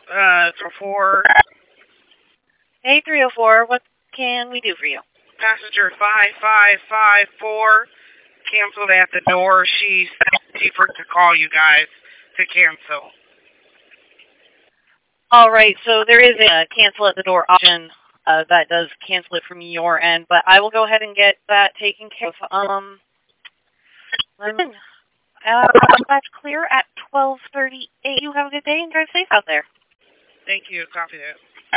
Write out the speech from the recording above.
4. Hey, 304, what can we do for you? Passenger 5554 canceled at the door. She for to call you guys to cancel. All right, so there is a cancel at the door option that does cancel it from your end, but I will go ahead and get that taken care of. That's clear at 12:38. You have a good day and drive safe out there. Thank you. Copy that.